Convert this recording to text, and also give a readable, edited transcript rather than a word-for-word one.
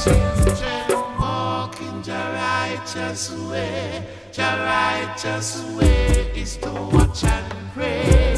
children walk in the righteous way. The righteous way is to watch and pray.